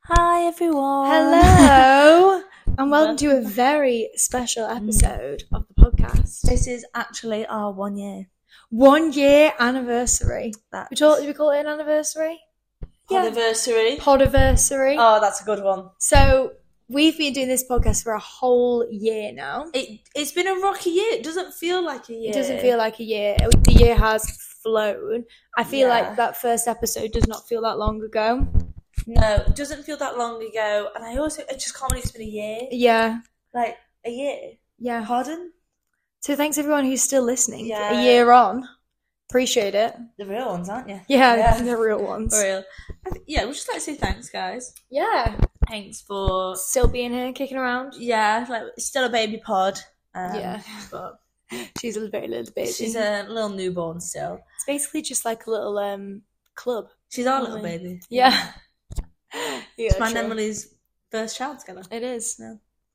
Hi everyone. Hello, and welcome to a very special episode of the podcast. This is actually our 1 year. 1 year anniversary. That's Did we call it an anniversary? Podiversary. Podiversary. Oh, that's a good one. So we've been doing this podcast for a whole year now. It's been a rocky year. It doesn't feel like a year. It doesn't feel like a year. The year has flown. I feel like that first episode does not feel that long ago. No, it doesn't feel that long ago. And I just can't believe it's been a year. Yeah. Like, a year? Yeah. Pardon? So thanks everyone who's still listening. Yeah. A year on. Appreciate it. The real ones, aren't you? Yeah. The real ones. For real. We'd just like to say thanks, guys. Yeah. Thanks for... Still being here, kicking around. Yeah, like, still a baby pod. Yeah. But she's a very little baby. she's a little newborn still. It's basically just like a little club. She's our little baby. Yeah. It's mine and Emily's first child together. It is. Yeah.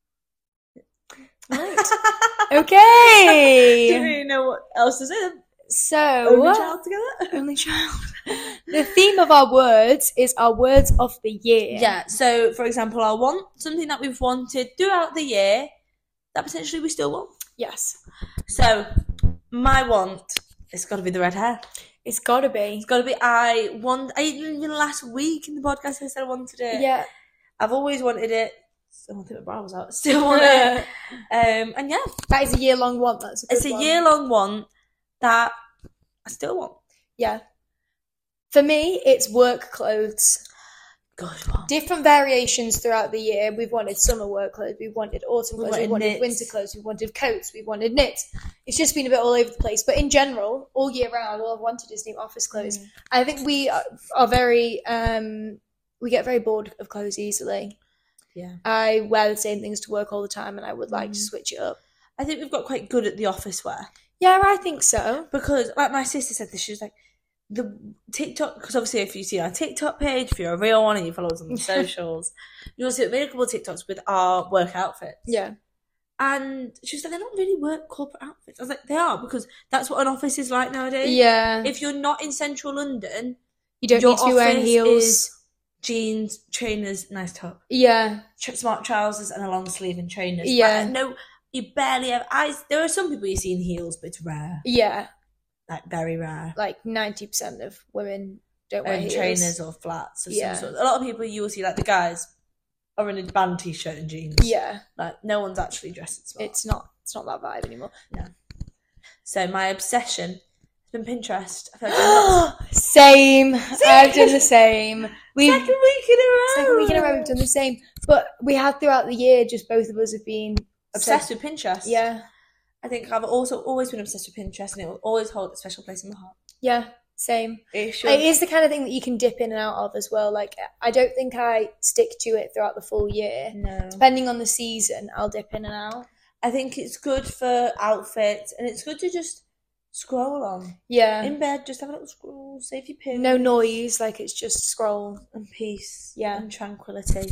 Right. Okay. Do you know what else to say? So, only child together? Only child. The theme of our words is our words of the year. Yeah. So, for example, I want something that we've wanted throughout the year that potentially we still want. Yes. So, my want, it's got to be the red hair. It's got to be. It's got to be. Even last week in the podcast I said I wanted it. Yeah. I've always wanted it. I don't think my bra was out. Still want it. And yeah. That is a year-long want. It's a year-long want that I still want. Yeah. For me, it's work clothes. Good. Different variations throughout the year. We've wanted summer work clothes, we've wanted autumn clothes, we've wanted winter clothes, we've wanted coats, we've wanted knits. It's just been a bit all over the place. But in general, all year round, all I've wanted is new office clothes. I think we are very, we get very bored of clothes easily. Yeah. I wear the same things to work all the time and I would like to switch it up. I think we've got quite good at the office wear. Yeah, I think so. Because, like my sister said this, she was like, the TikTok, because obviously if you see our TikTok page, if you're a real one and you follow us on the socials, you'll see a couple of TikToks with our work outfits. Yeah. And she was like, they're not really work corporate outfits. I was like, they are, because that's what an office is like nowadays. Yeah. If you're not in central London, you don't need to be wearing heels. Is jeans, trainers, nice top. Yeah. Smart trousers and a long sleeve and trainers. Yeah. No, you barely have eyes. There are some people you see in heels, but it's rare. Yeah. Like, very rare. Like 90% of women don't wear heels. Trainers or flats of some sort. A lot of people you will see, like the guys, are in a band t-shirt and jeans. Yeah. Like, no one's actually dressed smart. It's not that vibe anymore. No. So, my obsession has been Pinterest. I feel like Same. I've done the same. Second week in a row we've done the same. But we have throughout the year, just both of us have been obsessed with Pinterest. Yeah. I think I've also always been obsessed with Pinterest and it will always hold a special place in my heart. Yeah, same. It is the kind of thing that you can dip in and out of as well. Like, I don't think I stick to it throughout the full year. No. Depending on the season, I'll dip in and out. I think it's good for outfits and it's good to just scroll on. Yeah. In bed, just have a little scroll, save your pin. No noise, like it's just scroll. And peace. Yeah. And tranquility.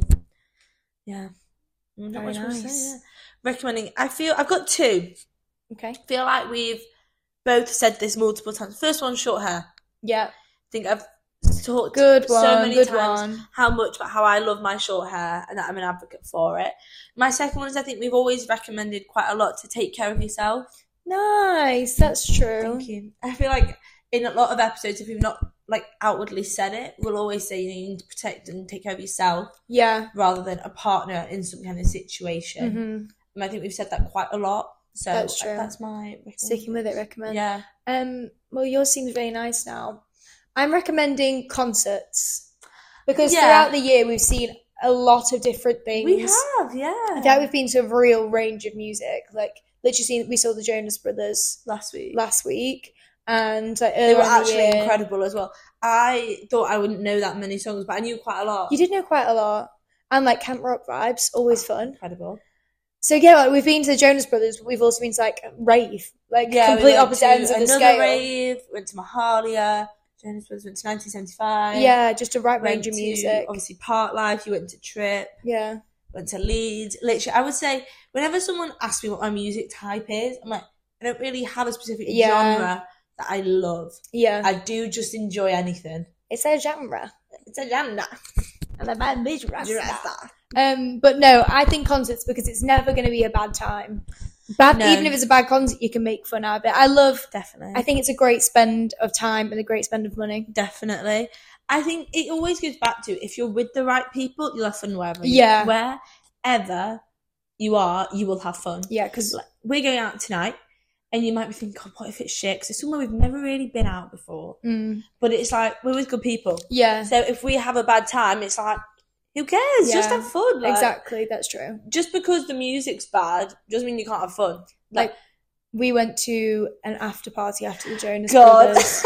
Yeah. Not Very much more to nice. say, yeah. Recommending. I've got two. Okay. I feel like we've both said this multiple times. First one, short hair. Yeah. I think I've talked so many times how much about how I love my short hair and that I'm an advocate for it. My second one is I think we've always recommended quite a lot to take care of yourself. Nice, that's true. Thank you. I feel like in a lot of episodes, if we've not like outwardly said it, we'll always say you need to protect and take care of yourself. Yeah. Rather than a partner in some kind of situation. Mm-hmm. And I think we've said that quite a lot. So that's true. That's my sticking with it recommend. Yeah. Well, yours seems very nice now. I'm recommending concerts because throughout the year we've seen a lot of different things. We have, yeah. I think we've been to a real range of music. Like literally, we saw the Jonas Brothers last week, and they were actually incredible as well. I thought I wouldn't know that many songs, but I knew quite a lot. You did know quite a lot, and like camp rock vibes, always fun, incredible. So yeah, like we've been to the Jonas Brothers, but we've also been to like rave, like complete opposite ends of the scale. Rave, went to Mahalia. Jonas Brothers went to 1975. Yeah, just a right range of music. Obviously, Park Life. You went to Trip. Yeah. Went to Leeds. Literally, I would say whenever someone asks me what my music type is, I'm like, I don't really have a specific genre that I love. Yeah. I do just enjoy anything. It's a genre. It's a genre. And the bad bitch Rasta. But no, I think concerts, because it's never going to be a bad time. Even if it's a bad concert, you can make fun out of it. Definitely. I think it's a great spend of time and a great spend of money. Definitely. I think it always goes back to, if you're with the right people, you'll have fun wherever you are, you will have fun. Yeah, because we're going out tonight, and you might be thinking, God, what if it's shit? Because it's somewhere we've never really been out before. But it's like, we're with good people. Yeah. So if we have a bad time, it's like, who cares? Yeah. Just have fun. Exactly, that's true. Just because the music's bad doesn't mean you can't have fun. Like we went to an after party after the Jonas Brothers.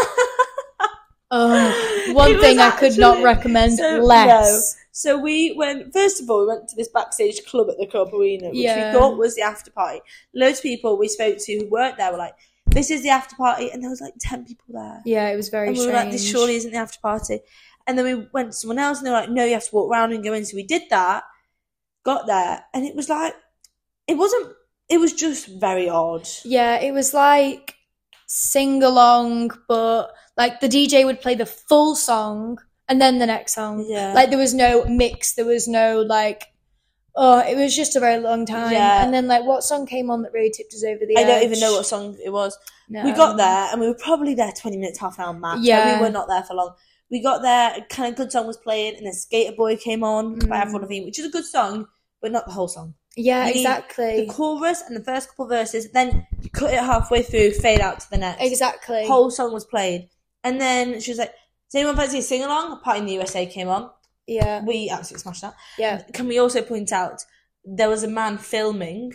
One thing I could not recommend less. No. So we went to this backstage club at the Club Arena, which we thought was the after party. Loads of people we spoke to who worked there were like, this is the after party, and there was like 10 people there. Yeah, it was very strange. We were like, this surely isn't the after party. And then we went to someone else, and they were like, no, you have to walk around and go in. So we did that, got there, and it was like, it was just very odd. Yeah, it was like sing-along, but like the DJ would play the full song and then the next song. Yeah. Like there was no mix, there was no like, it was just a very long time. Yeah. And then like what song came on that really tipped us over the edge? I don't even know what song it was. No. We got there, and we were probably there 20 minutes, half an hour max. Yeah. Like, we were not there for long. We got there, a kind of good song was playing, and then Skater Boy came on by Avril Lavigne, which is a good song, but not the whole song. Yeah, exactly. The chorus and the first couple verses, then you cut it halfway through, fade out to the next. Exactly. The whole song was played. And then she was like, does anyone fancy a sing-along? A Party in the USA came on. Yeah. We absolutely smashed that. Yeah. Can we also point out, there was a man filming.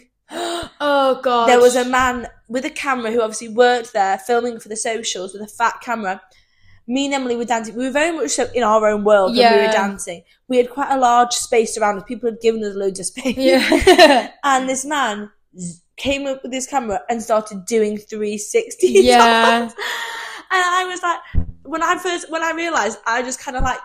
Oh, God. There was a man with a camera who obviously worked there, filming for the socials with a fat camera. Me and Emily were dancing. We were very much so in our own world when we were dancing. We had quite a large space around us. People had given us loads of space. Yeah. And this man came up with his camera and started doing 360. Yeah. And I was like, when I realised, I just kind of like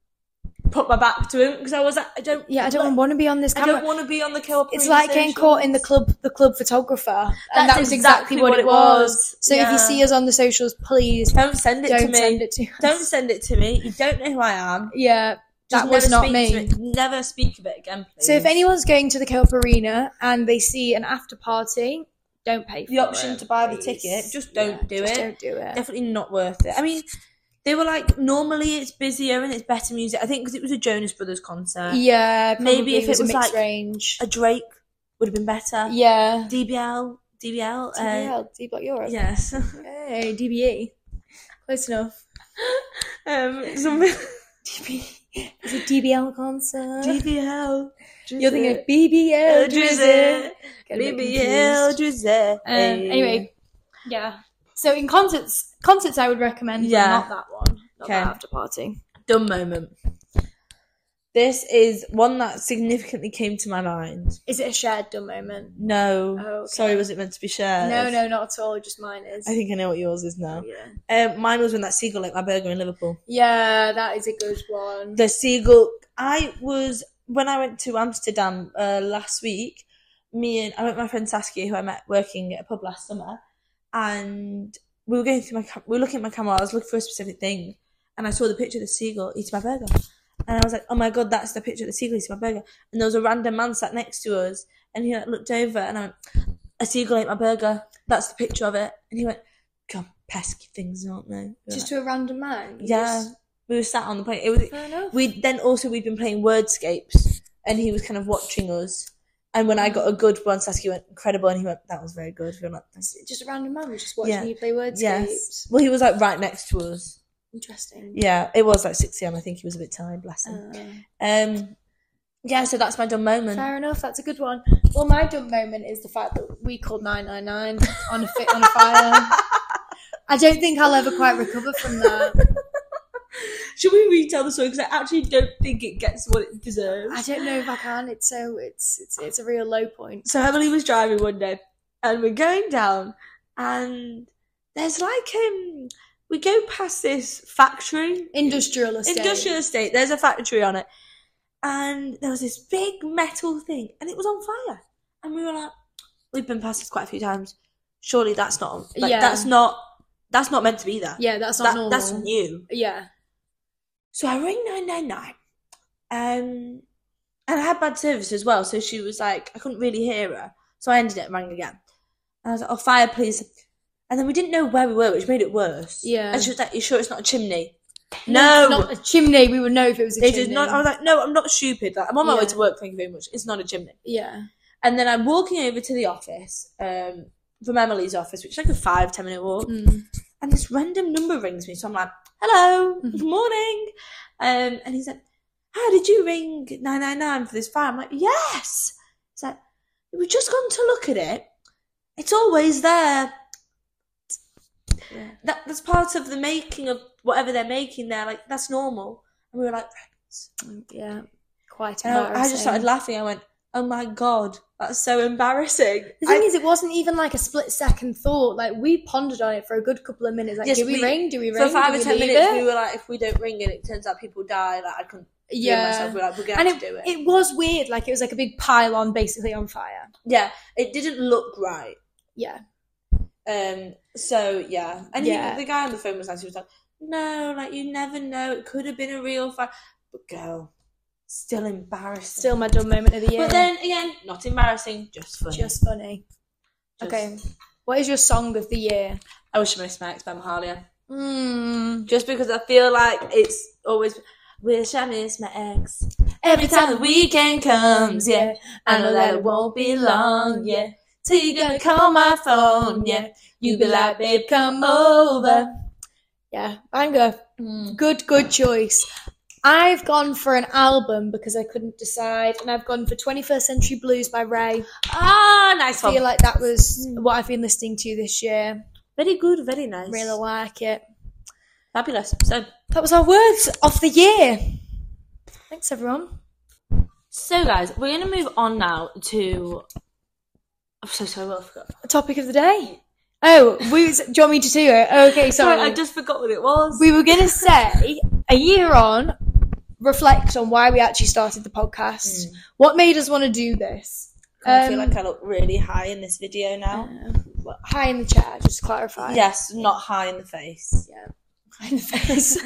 put my back to him, because I was like, I don't want to be on this camera. I don't want to be on the Kill. It's like getting caught in the club photographer, and that was exactly what it was. So if you see us on the socials, please don't send it to me. Send it to us. Don't send it to me. You don't know who I am. Yeah, that was not me. Never speak of it again, please. So if anyone's going to the Kelp Arena and they see an after party, don't pay for the option to buy the ticket. Just don't do it. Don't do it. Definitely not worth it. I mean, they were like, normally it's busier and it's better music. I think because it was a Jonas Brothers concert. Yeah, maybe if it was like range. a Drake would have been better. Yeah. DBL, D Block Europe. Yes. Hey, DBE. Close enough. DB. It's a DBL concert. DBL. You're thinking of BBL Drizzy. BBL Drizzy. Anyway, yeah. So in concerts I would recommend, but not that one. Not that after party. Dumb moment. This is one that significantly came to my mind. Is it a shared dumb moment? No. Oh, okay. Sorry, was it meant to be shared? No, not at all. Just mine is. I think I know what yours is now. Yeah. Mine was when that seagull ate my burger in Liverpool. Yeah, that is a good one. The seagull. When I went to Amsterdam last week, I went with my friend Saskia, who I met working at a pub last summer, and we were going through we were looking at my camera. I was looking for a specific thing, and I saw the picture of the seagull eating my burger. And I was like, oh my God, that's the picture of the seagull eating my burger. And there was a random man sat next to us, and he looked over, and I went, a seagull ate my burger. That's the picture of it. And he went, God, pesky things, aren't they? Just to a random man? Yeah. We were sat on the plane. It was. Fair enough. We'd been playing Wordscapes, and he was kind of watching us. And when I got a good one, Saskia went, incredible, and he went, that was very good. We were like, just a random man was just watching you play Wordscapes? Yes. Well, he was like right next to us. Interesting. Yeah, it was like 6 a.m. I think he was a bit tired, bless him. Yeah, so that's my dumb moment. Fair enough, that's a good one. Well, my dumb moment is the fact that we called 999 on a fire. I don't think I'll ever quite recover from that. Should we retell the story? Because I actually don't think it gets what it deserves. I don't know if I can. It's a real low point. So Emily was driving one day, and we're going down, and there's like we go past this factory. Industrial estate. There's a factory on it. And there was this big metal thing, and it was on fire. And we were like, we've been past this quite a few times. Surely that's not, that's not meant to be there. Yeah, that's not normal. That's new. Yeah. So I ring 999, And I had bad service as well, so she was like, I couldn't really hear her. So I ended it and rang again. And I was like, oh, fire, please. And then we didn't know where we were, which made it worse. Yeah. And she was like, you sure it's not a chimney? No, it's not a chimney. We would know if it was a chimney. Did not. I was like, no, I'm not stupid. Like, I'm on my way to work, thank you very much. It's not a chimney. Yeah. And then I'm walking over to the office, from Emily's office, which is like a 5-10 minute walk. And this random number rings me. So I'm like, hello, good morning. And he's like, how did you ring 999 for this fire? I'm like, yes. He's like, we've just gone to look at it. It's always there. Yeah. That's part of the making of whatever they're making there. Like, that's normal. And we were like, yeah, quite embarrassing. I just started laughing. I went, oh my God, that's so embarrassing. The thing is, it wasn't even like a split-second thought. Like, we pondered on it for a good couple of minutes. Like, do we ring? Do we ring? For 5 or 10 minutes, we were like, if we don't ring and it turns out people die, like, I couldn't do it myself. We're like, we're going to have to do it. It was weird. Like, it was like a big pylon basically on fire. Yeah, it didn't look right. Yeah. So, yeah. And the guy on the phone was nice. He was like, no, like, you never know. It could have been a real fire. But, girl, still embarrassing. Still my dumb moment of the year. But then, again, not embarrassing, just funny. Just funny. Okay. What is your song of the year? I Wish I Missed My Ex by Mahalia. Just because I feel like it's always... Wish I missed my ex. Every time the weekend comes, yeah. I know that it won't be long, yeah. Till you're gonna call my phone, yeah. You be like, babe, come over. Yeah, banger. Good choice. I've gone for an album because I couldn't decide, and I've gone for 21st Century Blues by Ray. Ah, nice one. I feel like that was what I've been listening to this year. Very good, very nice. Really like it. Fabulous. So that was our words of the year. Thanks, everyone. So, guys, we're going to move on now to... I'm so sorry, what I forgot. The topic of the day. Oh, do you want me to do it? Okay, sorry. I just forgot what it was. We were going to say, a year on, reflect on why we actually started the podcast. What made us want to do this? I feel like I look really high in this video now. High in the chair, just to clarify. Yes, not high in the face. Yeah. In the face.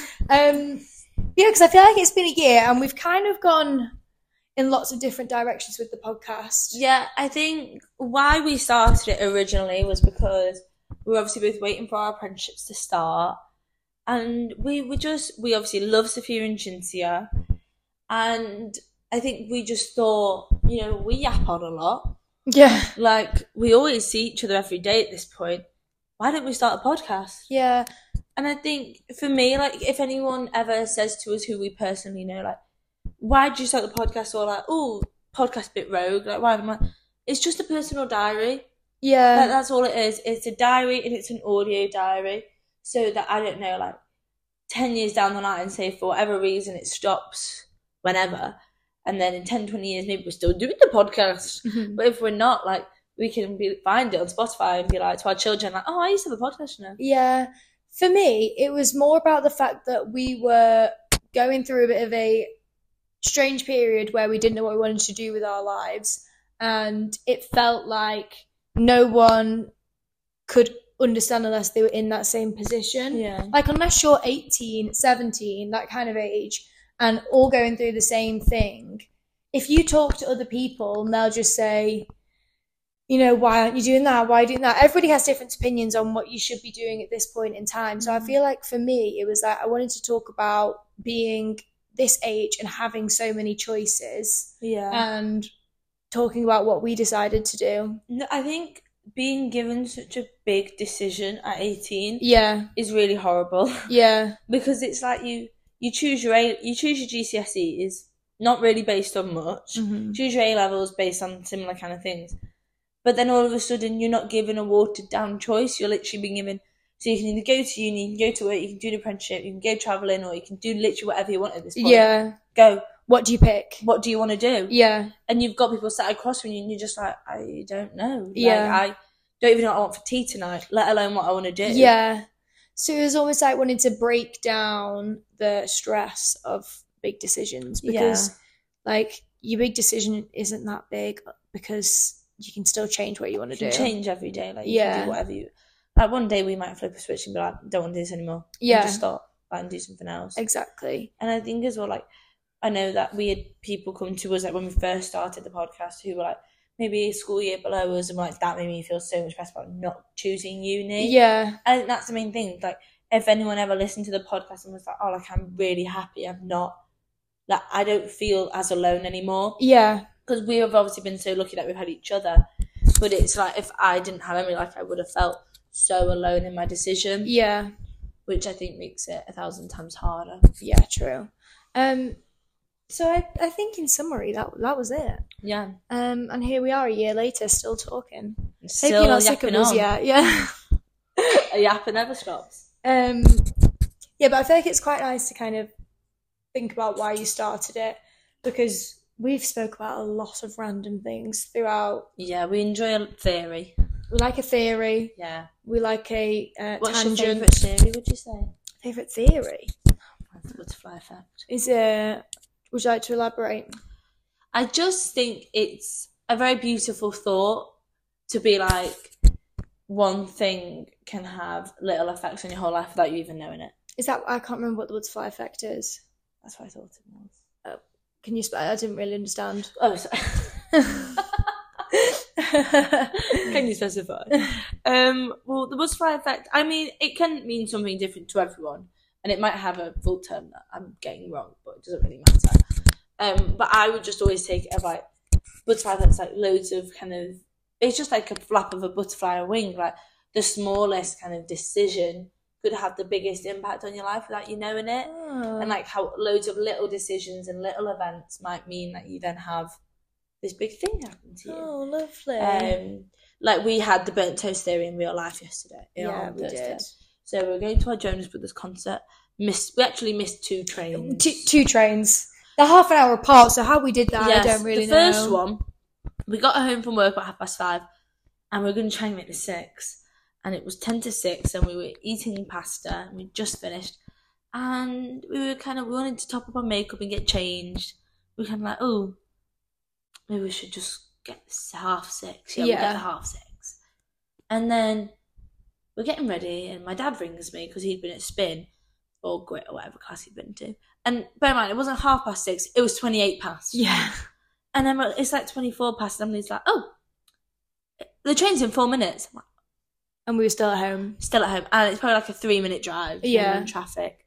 Yeah, because I feel like it's been a year and we've kind of gone in lots of different directions with the podcast. Yeah, I think why we started it originally was because we were obviously both waiting for our apprenticeships to start, and we obviously love Sophia and Cinzia, and I think we just thought, we yap on a lot. Yeah. Like, we always see each other every day at this point. Why don't we start a podcast? Yeah. And I think, for me, like, if anyone ever says to us who we personally know, like, why did you start the podcast? Or like, oh, podcast bit rogue. Like, why am I? It's just a personal diary. Yeah. Like, that's all it is. It's a diary and it's an audio diary. So that, I don't know, like, 10 years down the line, say for whatever reason it stops whenever. And then in 10, 20 years, maybe we're still doing the podcast. Mm-hmm. But if we're not, like, we can find it on Spotify and be like to our children, like, oh, I used to have a podcast now. Yeah. For me, it was more about the fact that we were going through a bit of a strange period where we didn't know what we wanted to do with our lives. And it felt like no one could understand unless they were in that same position. Yeah. Like, unless you're 18, 17, that kind of age, and all going through the same thing, if you talk to other people and they'll just say, why aren't you doing that? Why are you doing that? Everybody has different opinions on what you should be doing at this point in time. So I feel like for me, it was that I wanted to talk about being this age and having so many choices. Yeah. And talking about what we decided to do. No, I think being given such a big decision at 18 is really horrible. Yeah. Because it's like you choose your GCSEs, not really based on much. Mm-hmm. Choose your A-levels based on similar kind of things. But then all of a sudden, you're not given a watered-down choice. You're literally being given... So you can either go to uni, you can go to work, you can do an apprenticeship, you can go travelling, or you can do literally whatever you want at this point. Yeah. Go. What do you pick? What do you want to do? Yeah. And you've got people sat across from you, and you're just like, I don't know. Like, yeah. I don't even know what I want for tea tonight, let alone what I want to do. Yeah. So it was almost like wanting to break down the stress of big decisions. Because, like, your big decision isn't that big because... you can still change what you want to do. You can change every day. Like, you can do whatever you... Like, one day we might flip a switch and be like, don't want to do this anymore. Yeah. And just stop and do something else. Exactly. And I think as well, like, I know that we had people come to us like when we first started the podcast who were like maybe a school year below us, and like that made me feel so much better about not choosing uni. Yeah. I think that's the main thing. Like, if anyone ever listened to the podcast and was like, oh, like, I'm really happy I'm not, like, I don't feel as alone anymore. Yeah. Because we have obviously been so lucky that we've had each other. But it's like, if I didn't have Emily, like, I would have felt so alone in my decision. Yeah. Which I think makes it 1,000 times harder. Yeah, true. So I think in summary that was it. Yeah. And here we are a year later, still talking. Still not sick of us yet. Yeah. A yapper never stops. Yeah, but I feel like it's quite nice to kind of think about why you started it, because we've spoke about a lot of random things throughout. Yeah, we enjoy a theory. We like a theory. Yeah. We like a What's tangent. your favourite theory, would you say? Favourite theory? The butterfly effect. Would you like to elaborate? I just think it's a very beautiful thought to be like, one thing can have little effects on your whole life without you even knowing it. Is that, I can't remember what the butterfly effect is. That's what I thought it was. Can you I didn't really understand. Oh, sorry. Can you specify? Well, the butterfly effect, I mean, it can mean something different to everyone, and it might have a full term that I'm getting wrong, but it doesn't really matter. But I would just always take it as like, butterfly effect's like loads of kind of, it's just like a flap of a butterfly or wing, like the smallest kind of decision could have the biggest impact on your life without you knowing it. And like how loads of little decisions and little events might mean that you then have this big thing happen to you. Oh, lovely. Like we had the burnt toast theory in real life yesterday. Yeah, we did. So we were going to our Jonas Brothers concert. We actually missed 2 trains. Two trains. They're half an hour apart, so how we did that, yes, I don't really know. The first one, we got home from work at 5:30, and we were going to try and make the 6. And it was 10 to 6, and we were eating pasta, and we just finished. And we wanted to top up our makeup and get changed. We were kind of like, oh, maybe we should just get 6:30. Yeah, we'll get the 6:30. And then we're getting ready, and my dad rings me because he'd been at Spin or Grit or whatever class he'd been to. And bear in mind, it wasn't 6:30, it was 28 past. Yeah. And then it's like 24 past, and Emily's like, oh, the train's in 4 minutes. I'm like, and we were still at home. Still at home. And it's probably like a 3-minute drive. Yeah. In traffic.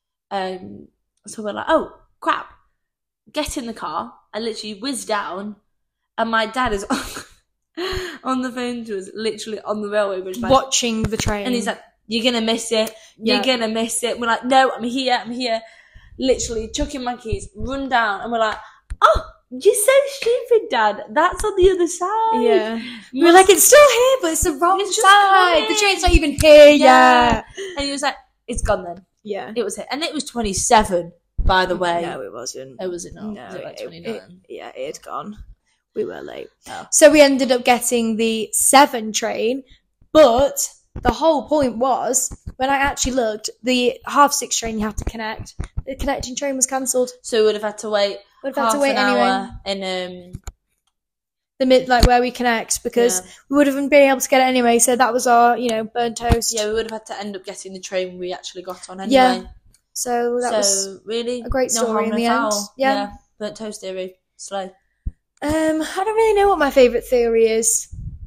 So we're like, oh, crap. Get in the car. I literally whiz down, and my dad is on the phone to us, literally on the railway bridge. Like, watching the train. And he's like, you're going to miss it. You're going to miss it. We're like, no, I'm here. Literally chucking my keys, run down, and we're like, oh, you're so stupid, Dad. That's on the other side. Yeah. We're like, it's still here, but it's the wrong side. The train's not even here yet. And he was like, it's gone then. Yeah. It was here. And it was 27, by the way. No, it wasn't. Oh, was it not? No, was it like 29? It had gone. We were late. Oh. So we ended up getting the 7 train, but the whole point was, when I actually looked, the 6:30 train you have to connect. The connecting train was cancelled. So we would have had to wait half an hour in where we connect, because we would have been able to get it anyway. So that was our, burnt toast. Yeah, we would have had to end up getting the train we actually got on anyway. Yeah. So that was really a great story in the end. Yeah. Burnt toast theory. Slow. I don't really know what my favourite theory is.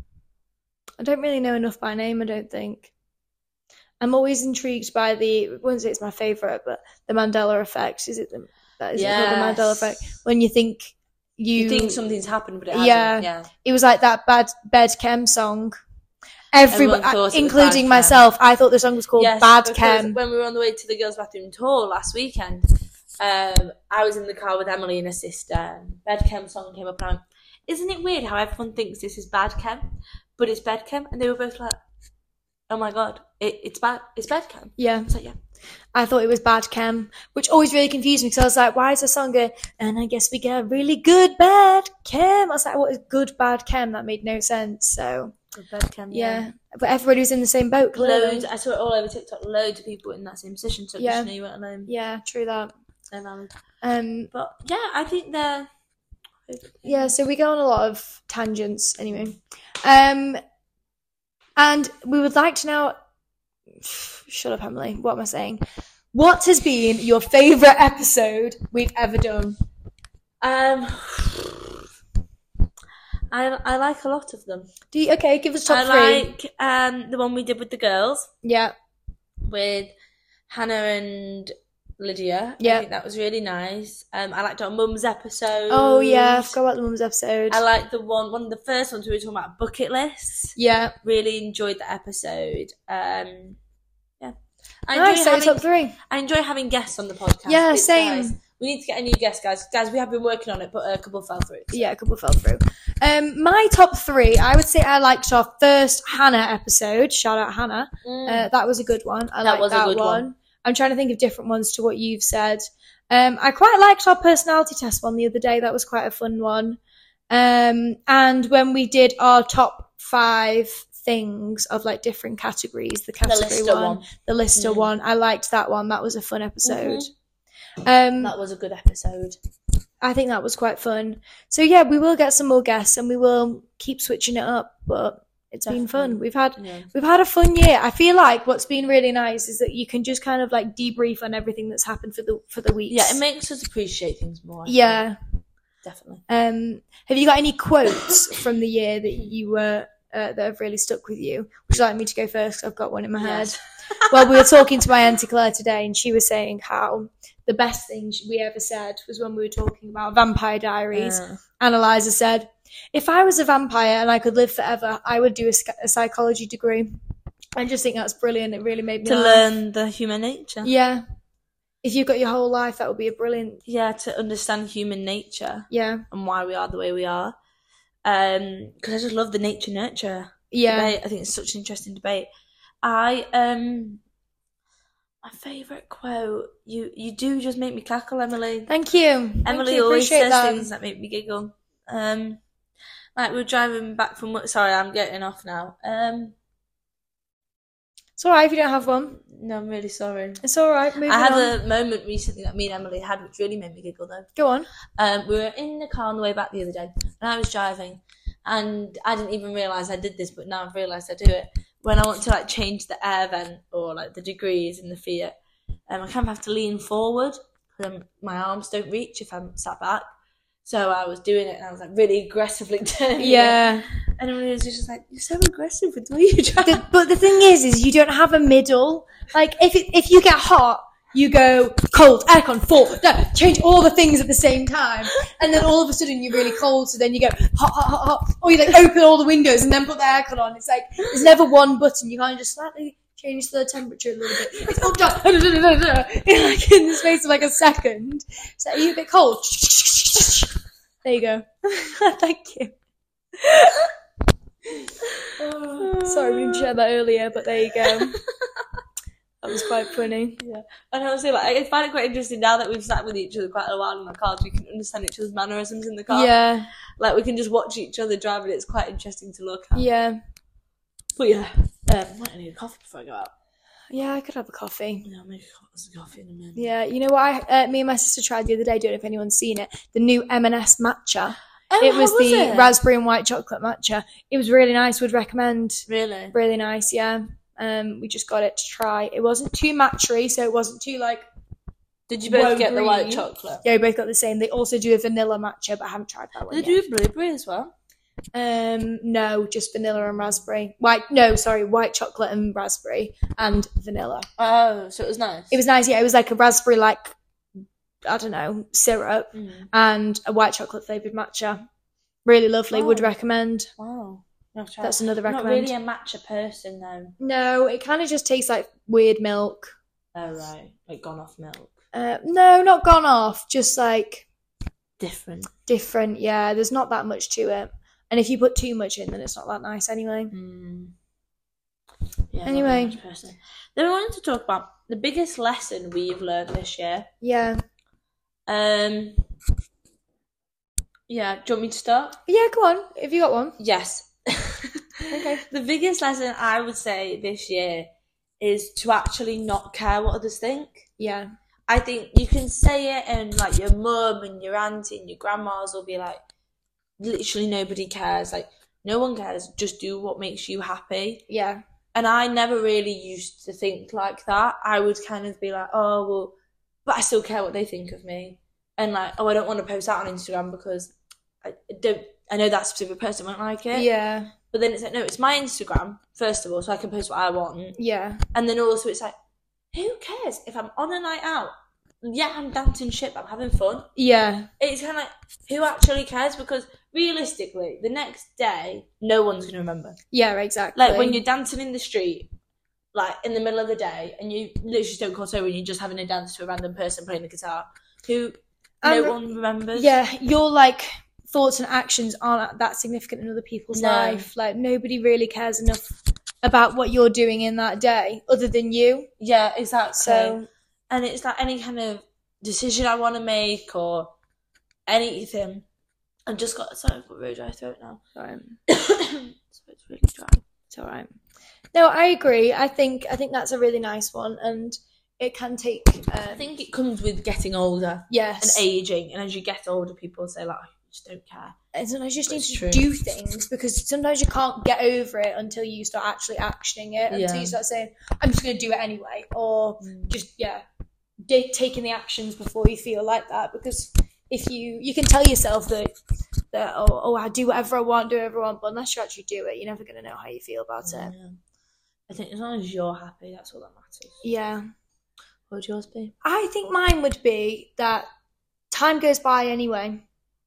I don't really know enough by name, I don't think. I'm always intrigued by I wouldn't say it's my favourite, but the Mandela effect. Is it the Mandela effect? When you think you think something's happened, but it hasn't. Yeah. It was like that Bad Chem song. Everybody, including myself, I thought the song was called Bad Chem. When we were on the way to the girls' bathroom tour last weekend, I was in the car with Emily and her sister, and Bad Chem song came up, and I went, isn't it weird how everyone thinks this is Bad Chem, but it's Bad Chem? And they were both like, oh my god, it's Bad Chem. Yeah. I was like, yeah. I thought it was Bad Chem, which always really confused me, because I was like, why is the song going, and I guess we get really good bad chem? I was like, what is good bad chem? That made no sense. So good bad chem, yeah. But everybody was in the same boat, clearly. Loads. I saw it all over TikTok. Loads of people in that same position, so just know you weren't alone. Yeah, true that. So valid. But yeah, I think they're... Yeah, so we go on a lot of tangents anyway. And we would like to now... Shut up, Emily. What am I saying? What has been your favourite episode we've ever done? I like a lot of them. Okay, give us top three. I like the one we did with the girls. Yeah. With Hannah and Lydia. Yeah. I think that was really nice. I liked our mum's episode. Oh yeah, I forgot about the mum's episode. I liked one of the first ones we were talking about bucket lists. Yeah. Really enjoyed the episode. Yeah. Top three. I enjoy having guests on the podcast. Yeah, same. Nice. We need to get a new guest, guys. Guys, we have been working on it, but a couple fell through. Yeah, a couple fell through. My top three, I would say I liked our first Hannah episode. Shout out Hannah. That was a good one. I liked that one. I'm trying to think of different ones to what you've said. I quite liked our personality test one the other day. That was quite a fun one. And when we did our top 5 things of like different categories, the Lister one, I liked that one. That was a fun episode. That was a good episode. I think that was quite fun. So yeah, we will get some more guests and we will keep switching it up, but it's been fun. We've had a fun year. I feel like what's been really nice is that you can just kind of like debrief on everything that's happened for the weeks. Yeah, it makes us appreciate things more. Yeah, definitely. Have you got any quotes from the year that you were that have really stuck with you? Would you like me to go first? I've got one in my head. Well, we were talking to my Auntie Claire today, and she was saying how the best thing we ever said was when we were talking about Vampire Diaries. And Eliza said, if I was a vampire and I could live forever, I would do a psychology degree. I just think that's brilliant. It really made me laugh. Learn the human nature. Yeah. If you've got your whole life, that would be a brilliant... Yeah, to understand human nature. Yeah. And why we are the way we are. Because I just love the nature-nurture debate. I think it's such an interesting debate. My favourite quote, you do just make me cackle, Emily. Thank you. Emily always says things that make me giggle. Like we were driving back from work. Sorry, I'm getting off now. It's alright if you don't have one. No, I'm really sorry. It's alright. I had a moment recently that me and Emily had, which really made me giggle though. Go on. We were in the car on the way back the other day, and I was driving, and I didn't even realise I did this, but now I've realised I do it. When I want to like change the air vent or like the degrees in the Fiat, I kind of have to lean forward because my arms don't reach if I'm sat back. So I was doing it and I was like really aggressively turning it. And everybody was just like, you're so aggressive with the way you drive. But the thing is you don't have a middle. Like if you get hot, you go cold, aircon, forward, change all the things at the same time. And then all of a sudden you're really cold, so then you go hot, hot, hot, hot. Or you like open all the windows and then put the aircon on. It's like, there's never one button. You can't just slightly change the temperature a little bit. It's all just like in the space of like a second. So are you a bit cold? There you go. Thank you. Sorry, we didn't share that earlier, but there you go. That was quite funny. Yeah. And honestly, like, I find it quite interesting now that we've sat with each other quite a while in the cars, we can understand each other's mannerisms in the car. Yeah. Like, we can just watch each other drive and it's quite interesting to look at. Yeah. But yeah, I might need a coffee before I go out. Yeah, I could have a coffee. Yeah, I'll make a coffee in a minute. Yeah, you know what me and my sister tried the other day, I don't know if anyone's seen it, the new M&S matcha. Oh, it was the raspberry and white chocolate matcha. It was really nice, would recommend. Really? Really nice, yeah. We just got it to try. It wasn't too matchery, so it wasn't too like... Did you both get the white chocolate? Yeah, we both got the same. They also do a vanilla matcha, but I haven't tried that one yet. They do blueberry as well? No, just vanilla and raspberry. White chocolate and raspberry and vanilla. Oh, so it was nice? It was nice, yeah. It was like a raspberry, like, I don't know, syrup and a white chocolate flavoured matcha. Really lovely, would recommend. Wow. That's another recommend. I'm not really a matcha person, though. No, it kind of just tastes like weird milk. Oh, right. Like gone off milk. No, not gone off. Just like... Different, yeah. There's not that much to it. And if you put too much in, then it's not that nice anyway. Yeah, anyway. Then we wanted to talk about the biggest lesson we've learned this year. Yeah. Yeah, do you want me to start? Yeah, go on. Have you got one? Yes. Okay. The biggest lesson I would say this year is to actually not care what others think. Yeah. I think you can say it and like your mum and your auntie and your grandmas will be like, literally nobody cares. Like, no one cares. Just do what makes you happy. Yeah. And I never really used to think like that. I would kind of be like, oh, well, but I still care what they think of me. And like, oh, I don't want to post that on Instagram because I know that specific person won't like it. Yeah. But then it's like, no, it's my Instagram, first of all, so I can post what I want. Yeah. And then also it's like, who cares if I'm on a night out? Yeah, I'm dancing shit, but I'm having fun. Yeah. It's kind of like, who actually cares? Because realistically, the next day, no one's going to remember. Yeah, exactly. Like, when you're dancing in the street, like, in the middle of the day, and you literally just don't cross over and you're just having a dance to a random person playing the guitar, who no one remembers. Yeah, your, like, thoughts and actions aren't that significant in other people's life. Like, nobody really cares enough about what you're doing in that day, other than you. Yeah, exactly. So... And it's like any kind of decision I want to make or anything. I've just got... Sorry, I've got really dry throat now. Sorry. It's really dry. It's all right. No, I agree. I think that's a really nice one, and it can take... I think it comes with getting older. Yes. And aging. And as you get older, people say, like, I just don't care. And sometimes you just need to do things, because sometimes you can't get over it until you start actually actioning it, until you start saying, I'm just going to do it anyway, or just, taking the actions before you feel like that. Because if you can tell yourself that I do whatever I want, but unless you actually do it, you're never going to know how you feel about it. I think as long as you're happy, that's all that matters. Yeah. What would yours be? I think mine would be that time goes by anyway.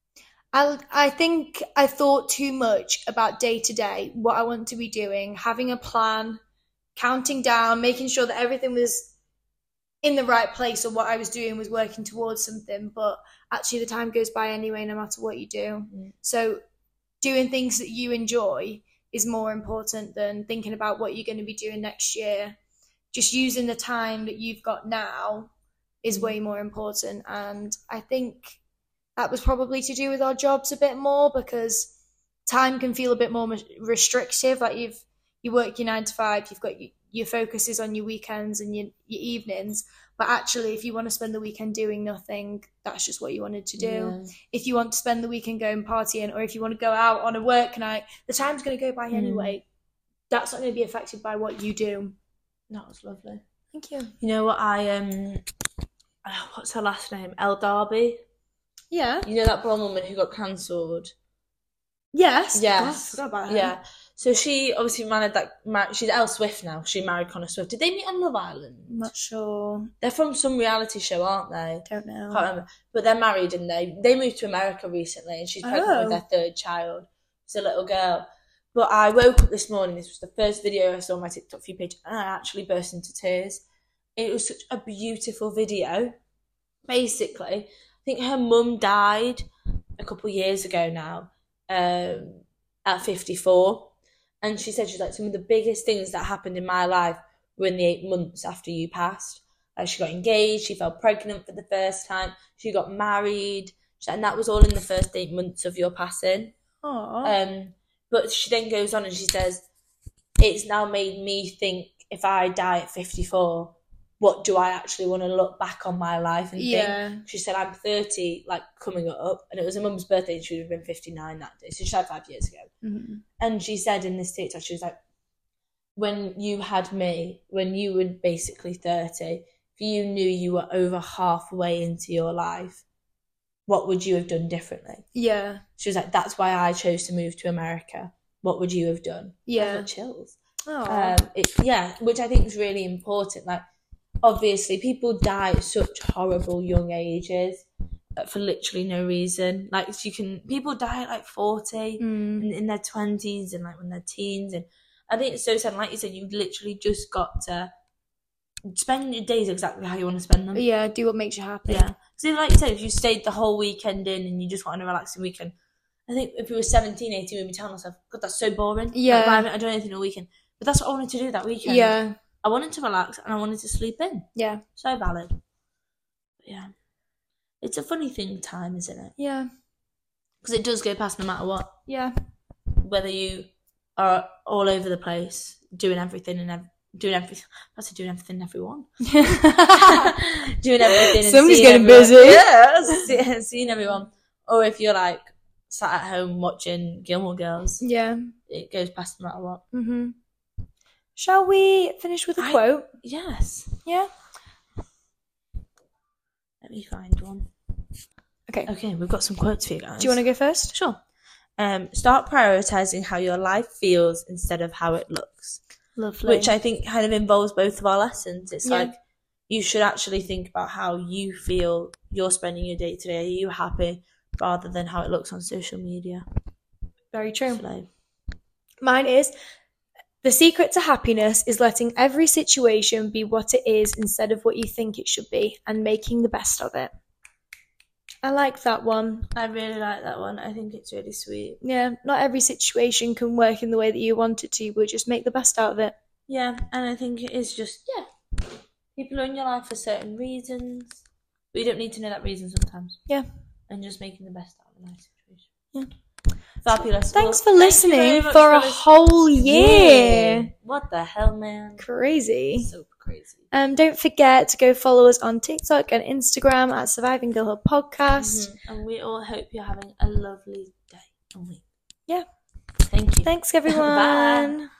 I think I thought too much about day to day, what I want to be doing, having a plan, counting down, making sure that everything was in the right place, or what I was doing was working towards something. But actually the time goes by anyway, no matter what you do. So doing things that you enjoy is more important than thinking about what you're going to be doing next year. Just using the time that you've got now is way more important. And I think that was probably to do with our jobs a bit more, because time can feel a bit more restrictive. Like you work your 9 to 5, you've got your focus is on your weekends and your evenings. But actually, if you want to spend the weekend doing nothing, that's just what you wanted to do. Yeah. If you want to spend the weekend going partying, or if you want to go out on a work night, the time's going to go by anyway. That's not going to be affected by what you do. That was lovely. Thank you. You know what, what's her last name? Elle Darby? Yeah. You know that blonde woman who got cancelled? Yes. Yes. I forgot about her. Yeah. So she obviously she's Elle Swift now. She married Connor Swift. Did they meet on Love Island? I'm not sure. They're from some reality show, aren't they? Don't know. Can't remember. But they're married, and they moved to America recently, and she's pregnant with their third child. It's a little girl. But I woke up this morning, this was the first video I saw on my TikTok feed page, and I actually burst into tears. It was such a beautiful video. Basically, I think her mum died a couple of years ago now, at 54. And she said, she's like, some of the biggest things that happened in my life were in the 8 months after you passed. Like, she got engaged, she fell pregnant for the first time, she got married, and that was all in the first 8 months of your passing. Aww. But she then goes on and she says, it's now made me think, if I die at 54, what do I actually want to look back on my life and think? She said, I'm 30, like, coming up, and it was her mum's birthday, and she would have been 59 that day. So she died 5 years ago. Mm-hmm. And she said in this TikTok, she was like, when you had me, when you were basically 30, if you knew you were over halfway into your life, what would you have done differently? Yeah. She was like, that's why I chose to move to America. What would you have done? Yeah. I got chills. Oh. Which I think is really important. Like, obviously, people die at such horrible young ages for literally no reason. Like, people die at like 40 in their 20s and like when they're teens. And I think it's so sad. Like you said, you've literally just got to spend your days exactly how you want to spend them. Yeah, do what makes you happy. Yeah. So like you said, if you stayed the whole weekend in and you just want a relaxing weekend, I think if we were 17, 18, we'd be telling ourselves, God, that's so boring. Yeah. Like, why haven't I done anything all weekend? But that's what I wanted to do that weekend. Yeah. I wanted to relax and I wanted to sleep in. Yeah. So valid. But yeah. It's a funny thing, time, isn't it? Yeah. Because it does go past no matter what. Yeah. Whether you are all over the place, doing everything and doing everything and everyone. Doing everything and somebody's getting busy. Yeah, seeing everyone. Or if you're like sat at home watching Gilmore Girls. Yeah. It goes past no matter what. Mm-hmm. Shall we finish with a quote? Yes. Yeah? Let me find one. Okay, we've got some quotes for you guys. Do you want to go first? Sure. Start prioritizing how your life feels instead of how it looks. Lovely. Which I think kind of involves both of our lessons. It's like you should actually think about how you feel you're spending your day today. Are you happy? Rather than how it looks on social media. Very true. So, mine is, the secret to happiness is letting every situation be what it is instead of what you think it should be and making the best of it. I like that one. I really like that one. I think it's really sweet. Yeah, not every situation can work in the way that you want it to, but just make the best out of it. Yeah, and I think it is just, people are in your life for certain reasons. But you don't need to know that reason sometimes. Yeah. And just making the best out of a nice situation. Yeah. Fabulous. Thanks for listening for a whole year. What the hell, man? Crazy. So crazy. Don't forget to go follow us on TikTok and Instagram at Surviving Girlhood Podcast. And we all hope you're having a lovely day and week. Yeah. Thank you. Thanks, everyone. Bye.